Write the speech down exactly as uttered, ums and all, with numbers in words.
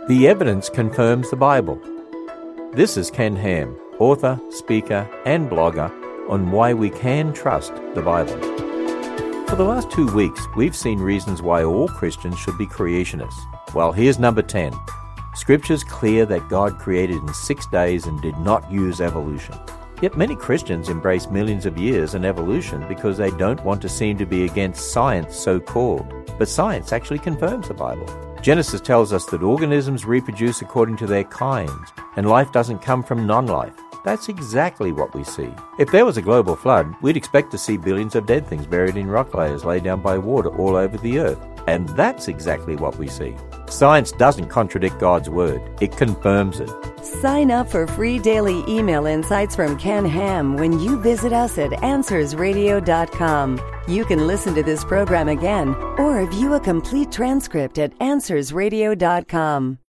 The evidence confirms the Bible. This is Ken Ham, author, speaker, and blogger on why we can trust the Bible. For the last two weeks, we've seen reasons why all Christians should be creationists. Well, here's number ten. Scripture's clear that God created in six days and did not use evolution. Yet many Christians embrace millions of years and evolution because they don't want to seem to be against science, so-called. But science actually confirms the Bible. Genesis tells us that organisms reproduce according to their kinds, and life doesn't come from non-life. That's exactly what we see. If there was a global flood, we'd expect to see billions of dead things buried in rock layers laid down by water all over the earth. And that's exactly what we see. Science doesn't contradict God's word. It confirms it. Sign up for free daily email insights from Ken Ham when you visit us at answers radio dot com. You can listen to this program again or view a complete transcript at answers radio dot com.